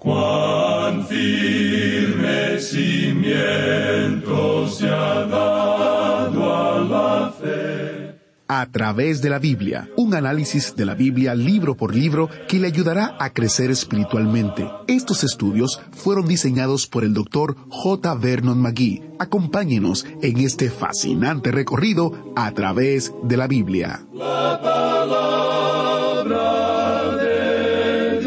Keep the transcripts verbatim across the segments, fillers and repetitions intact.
Cuán firme cimiento se ha dado a la fe. A través de la Biblia, un análisis de la Biblia libro por libro que le ayudará a crecer espiritualmente. Estos estudios fueron diseñados por el doctor J. Vernon McGee. Acompáñenos en este fascinante recorrido a través de la Biblia. La palabra de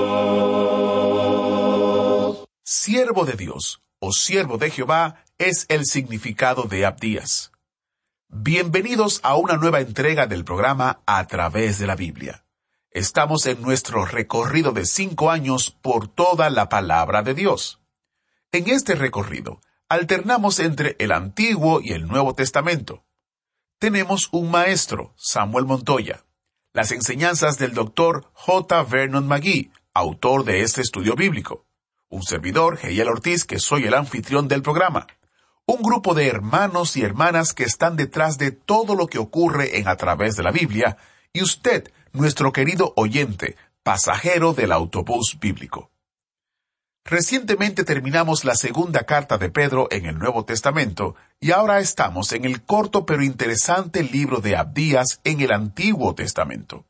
Dios. Siervo de Dios o siervo de Jehová es el significado de Abdías. Bienvenidos a una nueva entrega del programa A Través de la Biblia. Estamos en nuestro recorrido de cinco años por toda la palabra de Dios. En este recorrido, alternamos entre el Antiguo y el Nuevo Testamento. Tenemos un maestro, Samuel Montoya. Las enseñanzas del doctor J. Vernon McGee, autor de este estudio bíblico. Un servidor, Heiel Ortiz, que soy el anfitrión del programa. Un grupo de hermanos y hermanas que están detrás de todo lo que ocurre en A Través de la Biblia, y usted, nuestro querido oyente, pasajero del autobús bíblico. Recientemente terminamos la segunda carta de Pedro en el Nuevo Testamento, y ahora estamos en el corto pero interesante libro de Abdías en el Antiguo Testamento.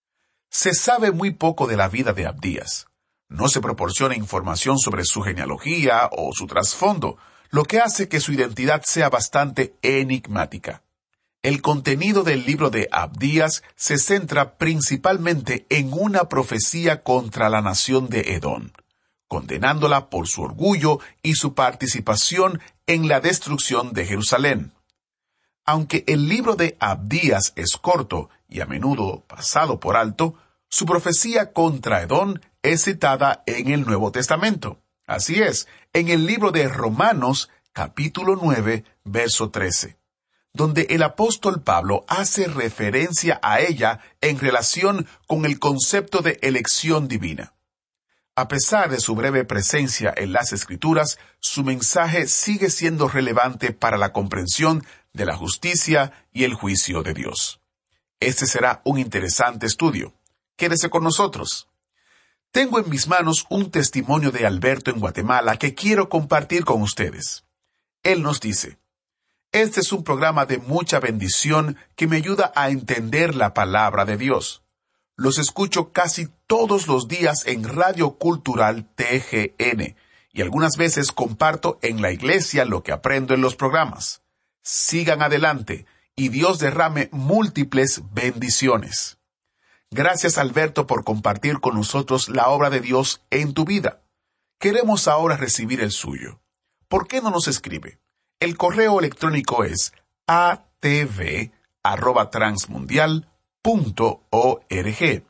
Se sabe muy poco de la vida de Abdías. No se proporciona información sobre su genealogía o su trasfondo, lo que hace que su identidad sea bastante enigmática. El contenido del libro de Abdías se centra principalmente en una profecía contra la nación de Edom, condenándola por su orgullo y su participación en la destrucción de Jerusalén. Aunque el libro de Abdías es corto y a menudo pasado por alto, su profecía contra Edom es citada en el Nuevo Testamento. Así es, en el libro de Romanos, capítulo nueve, verso trece, donde el apóstol Pablo hace referencia a ella en relación con el concepto de elección divina. A pesar de su breve presencia en las Escrituras, su mensaje sigue siendo relevante para la comprensión de la justicia y el juicio de Dios. Este será un interesante estudio. Quédese con nosotros. Tengo en mis manos un testimonio de Alberto en Guatemala que quiero compartir con ustedes. Él nos dice: este es un programa de mucha bendición que me ayuda a entender la palabra de Dios. Los escucho casi todos los días en Radio Cultural T G N y algunas veces comparto en la iglesia lo que aprendo en los programas. Sigan adelante y Dios derrame múltiples bendiciones. Gracias, Alberto, por compartir con nosotros la obra de Dios en tu vida. Queremos ahora recibir el suyo. ¿Por qué no nos escribe? El correo electrónico es a t v arroba transmundial punto org.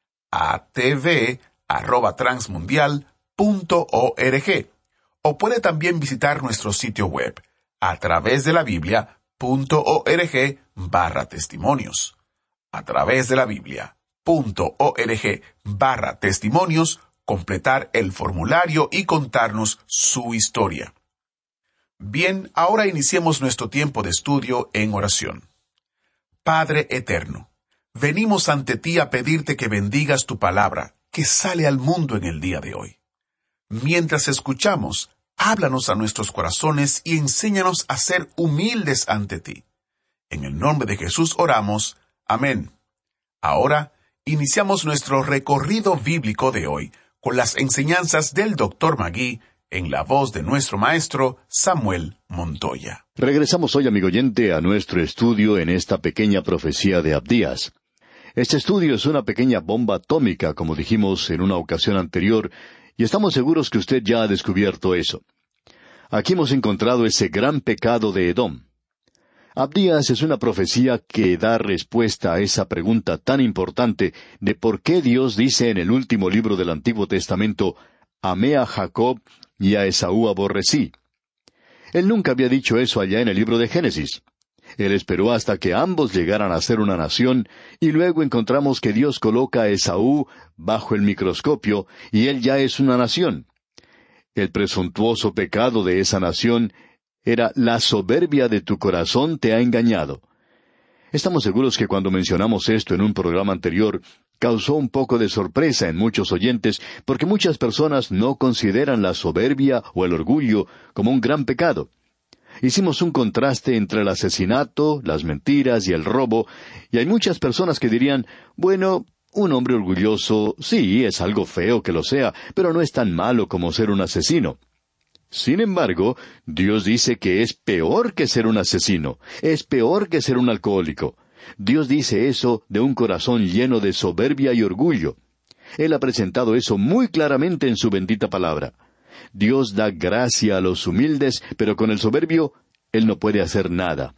a t v arroba transmundial punto org. O puede también visitar nuestro sitio web a través de la biblia punto org barra testimonios. A través de la Biblia. punto org barra testimonios, completar el formulario y contarnos su historia. Bien, ahora iniciemos nuestro tiempo de estudio en oración. Padre eterno, venimos ante ti a pedirte que bendigas tu palabra, que sale al mundo en el día de hoy. Mientras escuchamos, háblanos a nuestros corazones y enséñanos a ser humildes ante ti. En el nombre de Jesús oramos. Amén. Ahora, iniciamos nuestro recorrido bíblico de hoy con las enseñanzas del doctor McGee en la voz de nuestro maestro Samuel Montoya. Regresamos hoy, amigo oyente, a nuestro estudio en esta pequeña profecía de Abdías. Este estudio es una pequeña bomba atómica, como dijimos en una ocasión anterior, y estamos seguros que usted ya ha descubierto eso. Aquí hemos encontrado ese gran pecado de Edom. Abdías es una profecía que da respuesta a esa pregunta tan importante de por qué Dios dice en el último libro del Antiguo Testamento: amé a Jacob y a Esaú aborrecí. Él nunca había dicho eso allá en el libro de Génesis. Él esperó hasta que ambos llegaran a ser una nación, y luego encontramos que Dios coloca a Esaú bajo el microscopio, y él ya es una nación. El presuntuoso pecado de esa nación era: la soberbia de tu corazón te ha engañado. Estamos seguros que cuando mencionamos esto en un programa anterior, causó un poco de sorpresa en muchos oyentes, porque muchas personas no consideran la soberbia o el orgullo como un gran pecado. Hicimos un contraste entre el asesinato, las mentiras y el robo, y hay muchas personas que dirían, bueno, un hombre orgulloso, sí, es algo feo que lo sea, pero no es tan malo como ser un asesino. Sin embargo, Dios dice que es peor que ser un asesino, es peor que ser un alcohólico. Dios dice eso de un corazón lleno de soberbia y orgullo. Él ha presentado eso muy claramente en su bendita palabra. Dios da gracia a los humildes, pero con el soberbio, Él no puede hacer nada.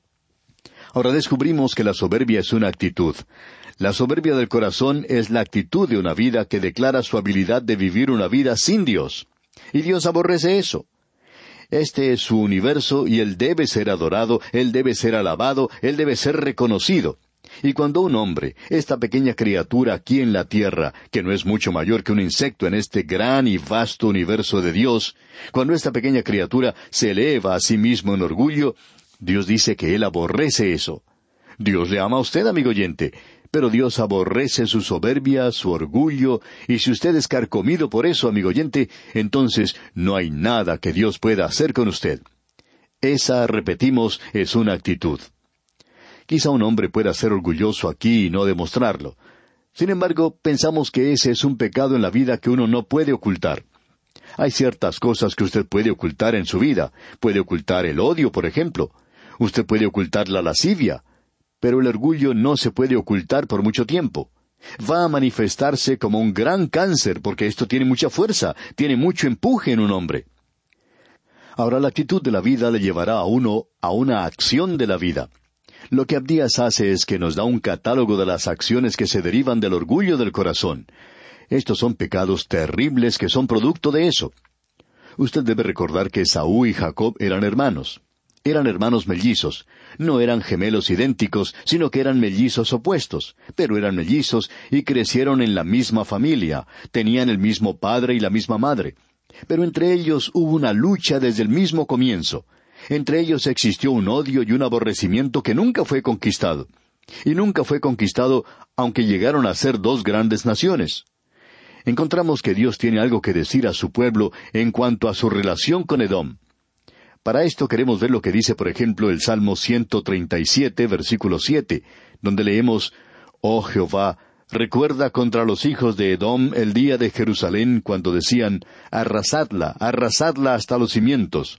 Ahora descubrimos que la soberbia es una actitud. La soberbia del corazón es la actitud de una vida que declara su habilidad de vivir una vida sin Dios. Y Dios aborrece eso. Este es su universo y Él debe ser adorado, Él debe ser alabado, Él debe ser reconocido. Y cuando un hombre, esta pequeña criatura aquí en la tierra, que no es mucho mayor que un insecto en este gran y vasto universo de Dios, cuando esta pequeña criatura se eleva a sí mismo en orgullo, Dios dice que Él aborrece eso. Dios le ama a usted, amigo oyente, pero Dios aborrece su soberbia, su orgullo, y si usted es carcomido por eso, amigo oyente, entonces no hay nada que Dios pueda hacer con usted. Esa, repetimos, es una actitud. Quizá un hombre pueda ser orgulloso aquí y no demostrarlo. Sin embargo, pensamos que ese es un pecado en la vida que uno no puede ocultar. Hay ciertas cosas que usted puede ocultar en su vida. Puede ocultar el odio, por ejemplo. Usted puede ocultar la lascivia. Pero el orgullo no se puede ocultar por mucho tiempo. Va a manifestarse como un gran cáncer porque esto tiene mucha fuerza, tiene mucho empuje en un hombre. Ahora la actitud de la vida le llevará a uno a una acción de la vida. Lo que Abdías hace es que nos da un catálogo de las acciones que se derivan del orgullo del corazón. Estos son pecados terribles que son producto de eso. Usted debe recordar que Esaú y Jacob eran hermanos. Eran hermanos mellizos. No eran gemelos idénticos, sino que eran mellizos opuestos. Pero eran mellizos y crecieron en la misma familia. Tenían el mismo padre y la misma madre. Pero entre ellos hubo una lucha desde el mismo comienzo. Entre ellos existió un odio y un aborrecimiento que nunca fue conquistado. Y nunca fue conquistado aunque llegaron a ser dos grandes naciones. Encontramos que Dios tiene algo que decir a su pueblo en cuanto a su relación con Edom. Para esto queremos ver lo que dice, por ejemplo, el Salmo ciento treinta y siete, versículo siete, donde leemos, «Oh Jehová, recuerda contra los hijos de Edom el día de Jerusalén, cuando decían, arrasadla, arrasadla hasta los cimientos».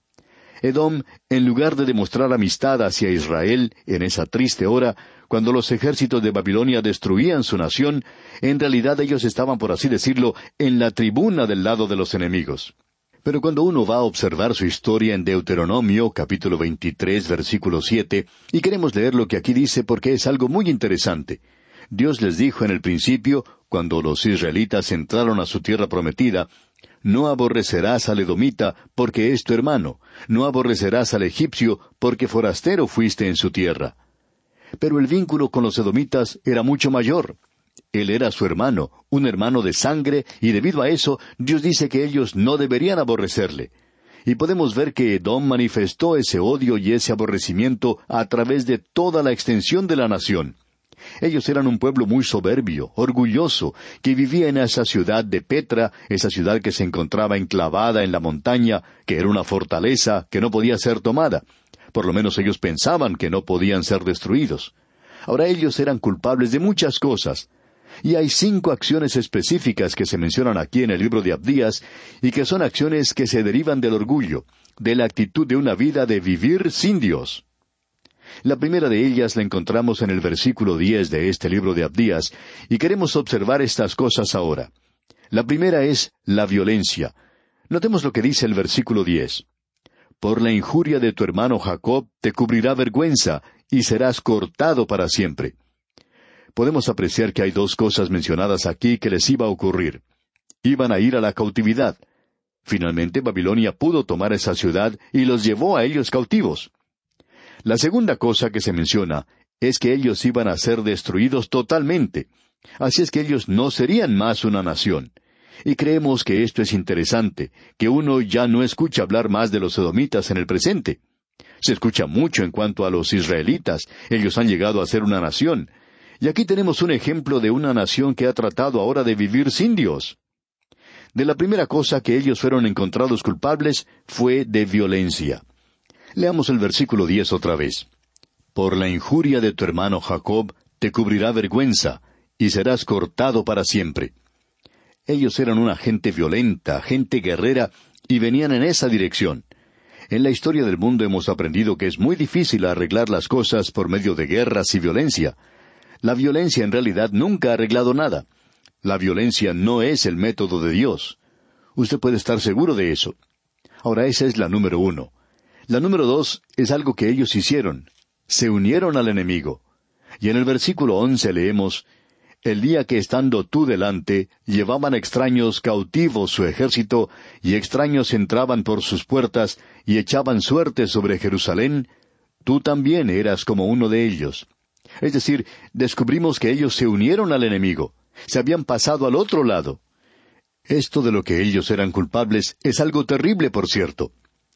Edom, en lugar de demostrar amistad hacia Israel en esa triste hora, cuando los ejércitos de Babilonia destruían su nación, en realidad ellos estaban, por así decirlo, en la tribuna del lado de los enemigos. Pero cuando uno va a observar su historia en Deuteronomio, capítulo veintitrés, versículo siete, y queremos leer lo que aquí dice porque es algo muy interesante. Dios les dijo en el principio, cuando los israelitas entraron a su tierra prometida, «No aborrecerás al edomita, porque es tu hermano. No aborrecerás al egipcio, porque forastero fuiste en su tierra». Pero el vínculo con los edomitas era mucho mayor. Él era su hermano, un hermano de sangre, y debido a eso, Dios dice que ellos no deberían aborrecerle. Y podemos ver que Edom manifestó ese odio y ese aborrecimiento a través de toda la extensión de la nación. Ellos eran un pueblo muy soberbio, orgulloso, que vivía en esa ciudad de Petra, esa ciudad que se encontraba enclavada en la montaña, que era una fortaleza que no podía ser tomada. Por lo menos ellos pensaban que no podían ser destruidos. Ahora ellos eran culpables de muchas cosas. Y hay cinco acciones específicas que se mencionan aquí en el libro de Abdías, y que son acciones que se derivan del orgullo, de la actitud de una vida de vivir sin Dios. La primera de ellas la encontramos en el versículo diez de este libro de Abdías, y queremos observar estas cosas ahora. La primera es la violencia. Notemos lo que dice el versículo diez. «Por la injuria de tu hermano Jacob te cubrirá vergüenza, y serás cortado para siempre». Podemos apreciar que hay dos cosas mencionadas aquí que les iba a ocurrir. Iban a ir a la cautividad. Finalmente Babilonia pudo tomar esa ciudad y los llevó a ellos cautivos. La segunda cosa que se menciona es que ellos iban a ser destruidos totalmente. Así es que ellos no serían más una nación. Y creemos que esto es interesante, que uno ya no escucha hablar más de los edomitas en el presente. Se escucha mucho en cuanto a los israelitas. Ellos han llegado a ser una nación. Y aquí tenemos un ejemplo de una nación que ha tratado ahora de vivir sin Dios. De la primera cosa que ellos fueron encontrados culpables fue de violencia. Leamos el versículo diez otra vez. Por la injuria de tu hermano Jacob te cubrirá vergüenza, y serás cortado para siempre. Ellos eran una gente violenta, gente guerrera, y venían en esa dirección. En la historia del mundo hemos aprendido que es muy difícil arreglar las cosas por medio de guerras y violencia. La violencia en realidad nunca ha arreglado nada. La violencia no es el método de Dios. Usted puede estar seguro de eso. Ahora, esa es la número uno. La número dos es algo que ellos hicieron. Se unieron al enemigo. Y en el versículo once leemos, el día que estando tú delante, llevaban extraños cautivos su ejército, y extraños entraban por sus puertas, y echaban suerte sobre Jerusalén, tú también eras como uno de ellos. Es decir, descubrimos que ellos se unieron al enemigo, se habían pasado al otro lado. Esto de lo que ellos eran culpables es algo terrible, por cierto.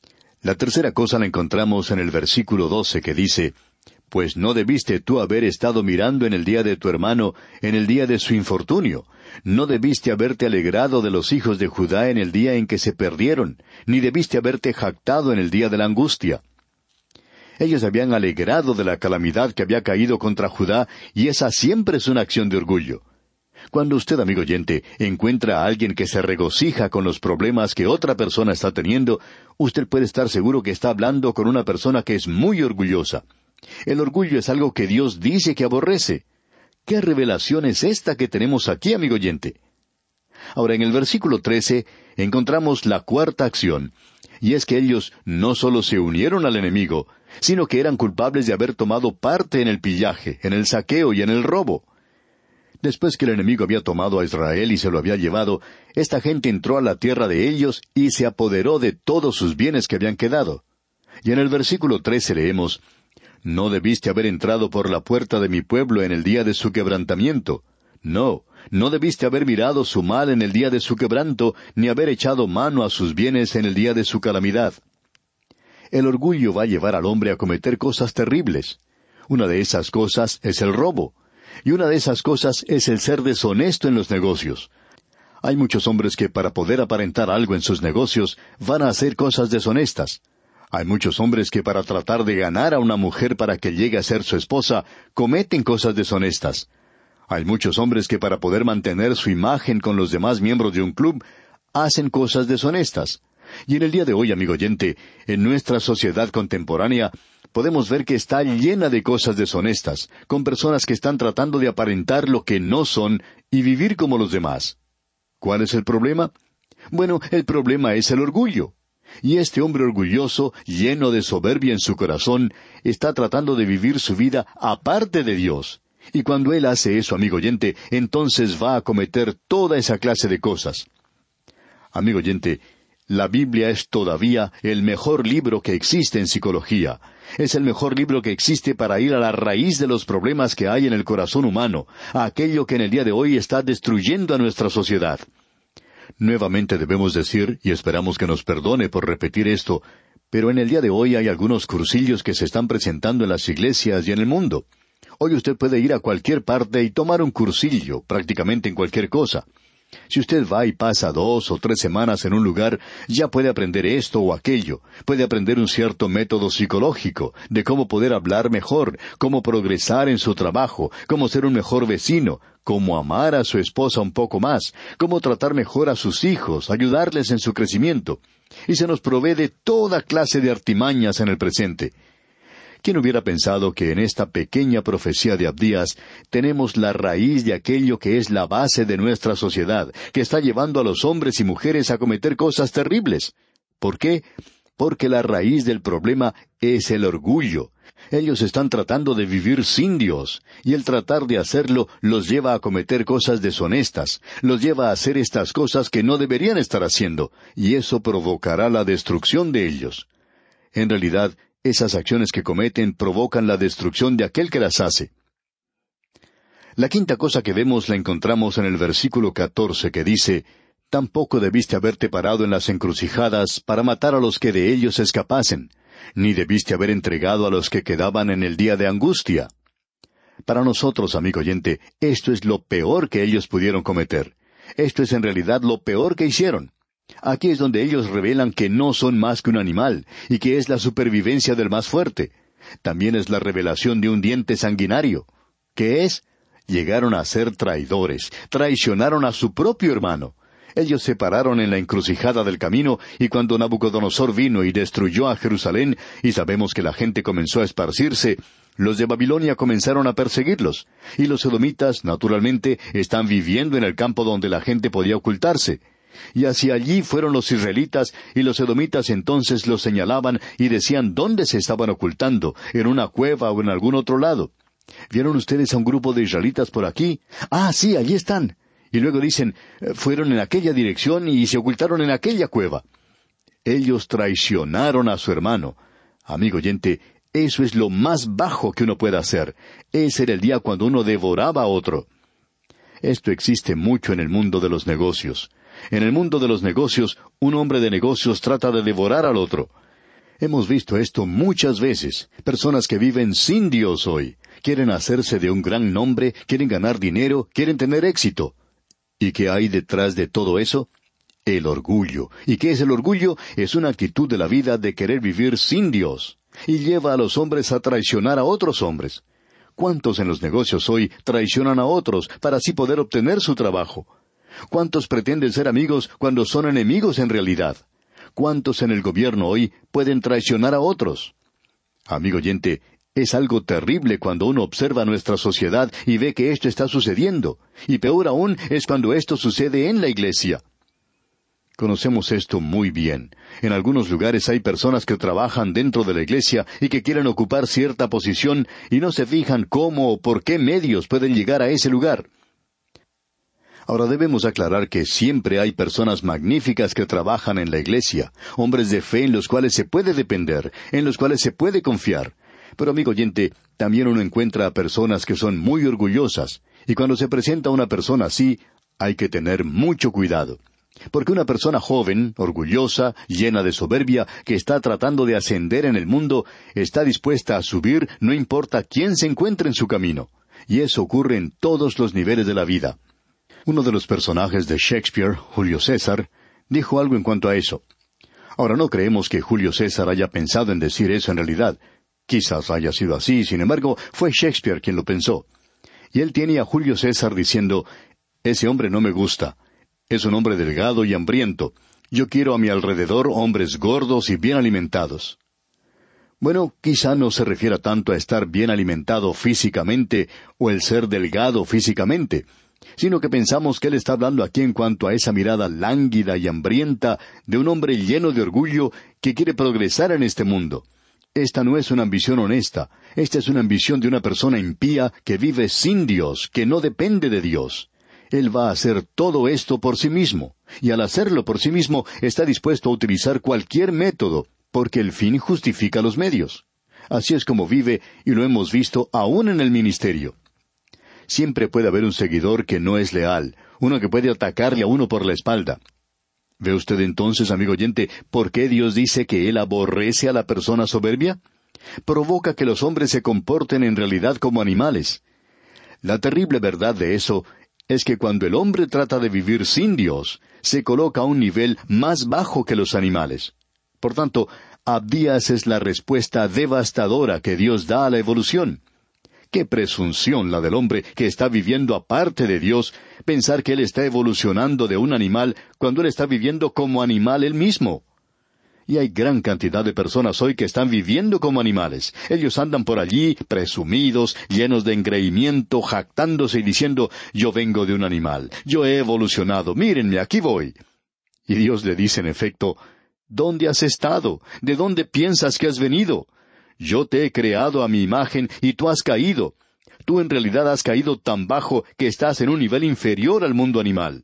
La tercera cosa la encontramos en el versículo doce que dice, pues no debiste tú haber estado mirando en el día de tu hermano, en el día de su infortunio. No debiste haberte alegrado de los hijos de Judá en el día en que se perdieron, ni debiste haberte jactado en el día de la angustia. Ellos habían alegrado de la calamidad que había caído contra Judá, y esa siempre es una acción de orgullo. Cuando usted, amigo oyente, encuentra a alguien que se regocija con los problemas que otra persona está teniendo, usted puede estar seguro que está hablando con una persona que es muy orgullosa. El orgullo es algo que Dios dice que aborrece. ¿Qué revelación es esta que tenemos aquí, amigo oyente? Ahora, en el versículo trece, encontramos la cuarta acción, y es que ellos no solo se unieron al enemigo, sino que eran culpables de haber tomado parte en el pillaje, en el saqueo y en el robo. Después que el enemigo había tomado a Israel y se lo había llevado, esta gente entró a la tierra de ellos y se apoderó de todos sus bienes que habían quedado. Y en el versículo trece leemos, no debiste haber entrado por la puerta de mi pueblo en el día de su quebrantamiento. No, no debiste haber mirado su mal en el día de su quebranto, ni haber echado mano a sus bienes en el día de su calamidad. El orgullo va a llevar al hombre a cometer cosas terribles. Una de esas cosas es el robo. Y una de esas cosas es el ser deshonesto en los negocios. Hay muchos hombres que para poder aparentar algo en sus negocios van a hacer cosas deshonestas. Hay muchos hombres que para tratar de ganar a una mujer para que llegue a ser su esposa, cometen cosas deshonestas. Hay muchos hombres que para poder mantener su imagen con los demás miembros de un club, hacen cosas deshonestas. Y en el día de hoy, amigo oyente, en nuestra sociedad contemporánea, podemos ver que está llena de cosas deshonestas, con personas que están tratando de aparentar lo que no son y vivir como los demás. ¿Cuál es el problema? Bueno, el problema es el orgullo. Y este hombre orgulloso, lleno de soberbia en su corazón, está tratando de vivir su vida aparte de Dios. Y cuando él hace eso, amigo oyente, entonces va a cometer toda esa clase de cosas. Amigo oyente, la Biblia es todavía el mejor libro que existe en psicología. Es el mejor libro que existe para ir a la raíz de los problemas que hay en el corazón humano, a aquello que en el día de hoy está destruyendo a nuestra sociedad. Nuevamente debemos decir, y esperamos que nos perdone por repetir esto, pero en el día de hoy hay algunos cursillos que se están presentando en las iglesias y en el mundo. Hoy usted puede ir a cualquier parte y tomar un cursillo, prácticamente en cualquier cosa. Si usted va y pasa dos o tres semanas en un lugar, ya puede aprender esto o aquello, puede aprender un cierto método psicológico, de cómo poder hablar mejor, cómo progresar en su trabajo, cómo ser un mejor vecino, cómo amar a su esposa un poco más, cómo tratar mejor a sus hijos, ayudarles en su crecimiento. Y se nos provee de toda clase de artimañas en el presente. ¿Quién hubiera pensado que en esta pequeña profecía de Abdías tenemos la raíz de aquello que es la base de nuestra sociedad, que está llevando a los hombres y mujeres a cometer cosas terribles? ¿Por qué? Porque la raíz del problema es el orgullo. Ellos están tratando de vivir sin Dios, y el tratar de hacerlo los lleva a cometer cosas deshonestas, los lleva a hacer estas cosas que no deberían estar haciendo, y eso provocará la destrucción de ellos. En realidad, esas acciones que cometen provocan la destrucción de aquel que las hace. La quinta cosa que vemos la encontramos en el versículo catorce que dice, «Tampoco debiste haberte parado en las encrucijadas para matar a los que de ellos escapasen, ni debiste haber entregado a los que quedaban en el día de angustia». Para nosotros, amigo oyente, esto es lo peor que ellos pudieron cometer. Esto es en realidad lo peor que hicieron. Aquí es donde ellos revelan que no son más que un animal, y que es la supervivencia del más fuerte. También es la revelación de un diente sanguinario. ¿Qué es? Llegaron a ser traidores, traicionaron a su propio hermano. Ellos se pararon en la encrucijada del camino, y cuando Nabucodonosor vino y destruyó a Jerusalén, y sabemos que la gente comenzó a esparcirse, los de Babilonia comenzaron a perseguirlos, y los edomitas, naturalmente, están viviendo en el campo donde la gente podía ocultarse. Y hacia allí fueron los israelitas, y los edomitas entonces los señalaban y decían dónde se estaban ocultando, en una cueva o en algún otro lado. ¿Vieron ustedes a un grupo de israelitas por aquí? Ah, sí, allí están. Y luego dicen, fueron en aquella dirección y se ocultaron en aquella cueva. Ellos traicionaron a su hermano. Amigo oyente, eso es lo más bajo que uno puede hacer. Ese era el día cuando uno devoraba a otro. Esto existe mucho en el mundo de los negocios. En el mundo de los negocios, un hombre de negocios trata de devorar al otro. Hemos visto esto muchas veces. Personas que viven sin Dios hoy. Quieren hacerse de un gran nombre, quieren ganar dinero, quieren tener éxito. ¿Y qué hay detrás de todo eso? El orgullo. ¿Y qué es el orgullo? Es una actitud de la vida de querer vivir sin Dios. Y lleva a los hombres a traicionar a otros hombres. ¿Cuántos en los negocios hoy traicionan a otros para así poder obtener su trabajo? ¿Cuántos pretenden ser amigos cuando son enemigos en realidad? ¿Cuántos en el gobierno hoy pueden traicionar a otros? Amigo oyente, es algo terrible cuando uno observa nuestra sociedad y ve que esto está sucediendo. Y peor aún es cuando esto sucede en la iglesia. Conocemos esto muy bien. En algunos lugares hay personas que trabajan dentro de la iglesia y que quieren ocupar cierta posición y no se fijan cómo o por qué medios pueden llegar a ese lugar. Ahora debemos aclarar que siempre hay personas magníficas que trabajan en la iglesia, hombres de fe en los cuales se puede depender, en los cuales se puede confiar. Pero amigo oyente, también uno encuentra a personas que son muy orgullosas, y cuando se presenta una persona así, hay que tener mucho cuidado. Porque una persona joven, orgullosa, llena de soberbia, que está tratando de ascender en el mundo, está dispuesta a subir no importa quién se encuentre en su camino. Y eso ocurre en todos los niveles de la vida. Uno de los personajes de Shakespeare, Julio César, dijo algo en cuanto a eso. Ahora no creemos que Julio César haya pensado en decir eso en realidad. Quizás haya sido así, sin embargo, fue Shakespeare quien lo pensó. Y él tiene a Julio César diciendo, «Ese hombre no me gusta. Es un hombre delgado y hambriento. Yo quiero a mi alrededor hombres gordos y bien alimentados». Bueno, quizá no se refiera tanto a estar bien alimentado físicamente o el ser delgado físicamente, sino que pensamos que él está hablando aquí en cuanto a esa mirada lánguida y hambrienta de un hombre lleno de orgullo que quiere progresar en este mundo. Esta no es una ambición honesta, esta es una ambición de una persona impía que vive sin Dios, que no depende de Dios. Él va a hacer todo esto por sí mismo, y al hacerlo por sí mismo está dispuesto a utilizar cualquier método, porque el fin justifica los medios. Así es como vive, y lo hemos visto aún en el ministerio. Siempre puede haber un seguidor que no es leal, uno que puede atacarle a uno por la espalda. ¿Ve usted entonces, amigo oyente, por qué Dios dice que Él aborrece a la persona soberbia? Provoca que los hombres se comporten en realidad como animales. La terrible verdad de eso es que cuando el hombre trata de vivir sin Dios, se coloca a un nivel más bajo que los animales. Por tanto, Abdías es la respuesta devastadora que Dios da a la evolución. ¡Qué presunción la del hombre que está viviendo aparte de Dios, pensar que él está evolucionando de un animal cuando él está viviendo como animal él mismo! Y hay gran cantidad de personas hoy que están viviendo como animales. Ellos andan por allí, presumidos, llenos de engreimiento, jactándose y diciendo, «Yo vengo de un animal, yo he evolucionado, mírenme, aquí voy». Y Dios le dice en efecto, «¿Dónde has estado? ¿De dónde piensas que has venido? Yo te he creado a mi imagen y tú has caído. Tú en realidad has caído tan bajo que estás en un nivel inferior al mundo animal».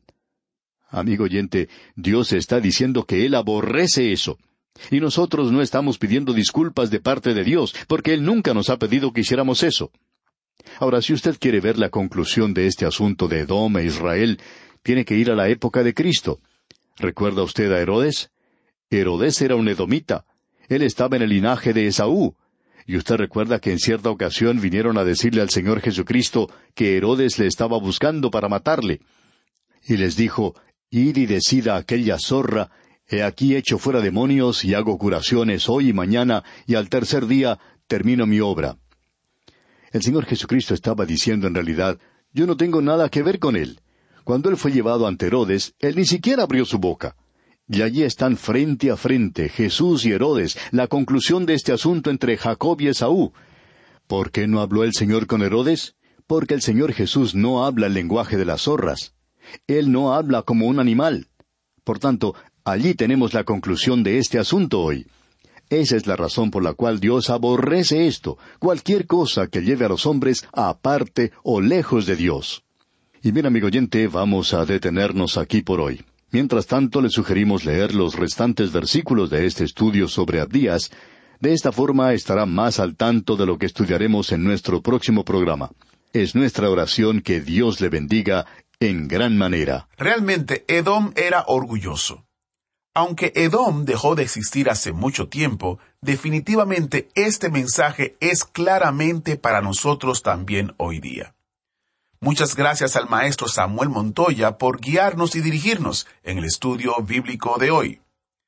Amigo oyente, Dios está diciendo que Él aborrece eso. Y nosotros no estamos pidiendo disculpas de parte de Dios, porque Él nunca nos ha pedido que hiciéramos eso. Ahora, si usted quiere ver la conclusión de este asunto de Edom e Israel, tiene que ir a la época de Cristo. ¿Recuerda usted a Herodes? Herodes era un edomita. Él estaba en el linaje de Esaú. Y usted recuerda que en cierta ocasión vinieron a decirle al Señor Jesucristo que Herodes le estaba buscando para matarle. Y les dijo, id y decid a aquella zorra, he aquí echo fuera demonios y hago curaciones hoy y mañana, y al tercer día termino mi obra. El Señor Jesucristo estaba diciendo en realidad, yo no tengo nada que ver con él. Cuando él fue llevado ante Herodes, él ni siquiera abrió su boca. Y allí están frente a frente Jesús y Herodes, la conclusión de este asunto entre Jacob y Esaú. ¿Por qué no habló el Señor con Herodes? Porque el Señor Jesús no habla el lenguaje de las zorras. Él no habla como un animal. Por tanto, allí tenemos la conclusión de este asunto hoy. Esa es la razón por la cual Dios aborrece esto, cualquier cosa que lleve a los hombres aparte o lejos de Dios. Y bien, amigo oyente, vamos a detenernos aquí por hoy. Mientras tanto, le sugerimos leer los restantes versículos de este estudio sobre Abdías. De esta forma estará más al tanto de lo que estudiaremos en nuestro próximo programa. Es nuestra oración que Dios le bendiga en gran manera. Realmente, Edom era orgulloso. Aunque Edom dejó de existir hace mucho tiempo, definitivamente este mensaje es claramente para nosotros también hoy día. Muchas gracias al maestro Samuel Montoya por guiarnos y dirigirnos en el estudio bíblico de hoy.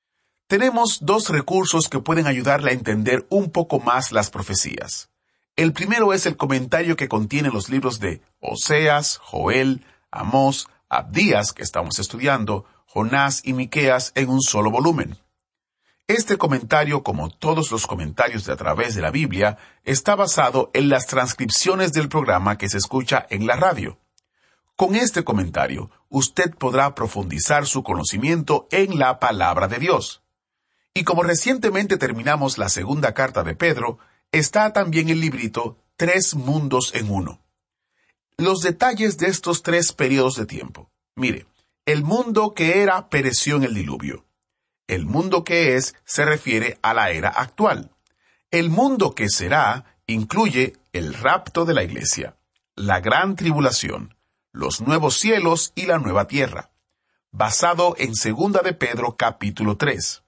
Tenemos dos recursos que pueden ayudarle a entender un poco más las profecías. El primero es el comentario que contiene los libros de Oseas, Joel, Amós, Abdías, que estamos estudiando, Jonás y Miqueas en un solo volumen. Este comentario, como todos los comentarios de a través de la Biblia, está basado en las transcripciones del programa que se escucha en la radio. Con este comentario, usted podrá profundizar su conocimiento en la palabra de Dios. Y como recientemente terminamos la segunda carta de Pedro, está también el librito Tres Mundos en Uno. Los detalles de estos tres periodos de tiempo. Mire, el mundo que era pereció en el diluvio. El mundo que es se refiere a la era actual. El mundo que será incluye el rapto de la iglesia, la gran tribulación, los nuevos cielos y la nueva tierra, basado en Segunda de Pedro capítulo tres.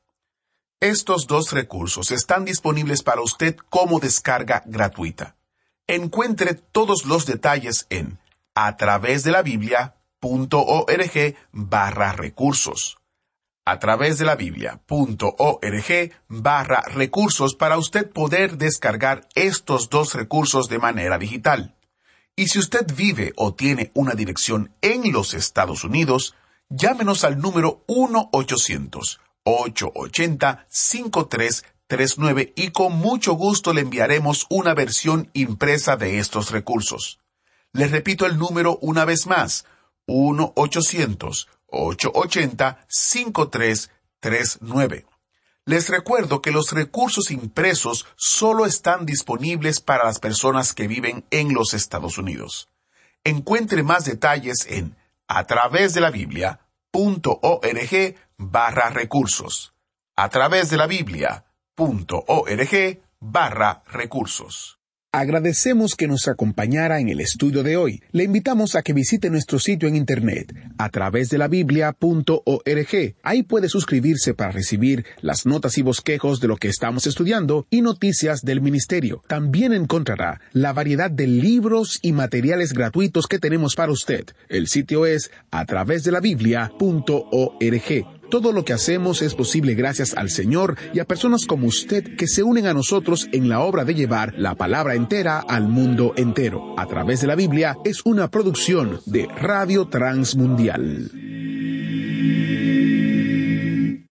Estos dos recursos están disponibles para usted como descarga gratuita. Encuentre todos los detalles en a través de la Biblia punto org barra recursos. A través de la Biblia punto org barra recursos para usted poder descargar estos dos recursos de manera digital. Y si usted vive o tiene una dirección en los Estados Unidos, llámenos al número uno ochocientos, ocho ochenta, cinco tres tres nueve y con mucho gusto le enviaremos una versión impresa de estos recursos. Les repito el número una vez más, uno ochocientos, ocho ochenta, cinco tres tres nueve. Les recuerdo que los recursos impresos solo están disponibles para las personas que viven en los Estados Unidos. Encuentre más detalles en a través de la Biblia punto org barra recursos. A través de la Biblia punto org barra recursos. Agradecemos que nos acompañara en el estudio de hoy. Le invitamos a que visite nuestro sitio en internet, a través de la biblia punto org. Ahí puede suscribirse para recibir las notas y bosquejos de lo que estamos estudiando y noticias del ministerio. También encontrará la variedad de libros y materiales gratuitos que tenemos para usted. El sitio es a través de la biblia punto org. Todo lo que hacemos es posible gracias al Señor y a personas como usted que se unen a nosotros en la obra de llevar la palabra entera al mundo entero. A través de la Biblia es una producción de Radio Transmundial.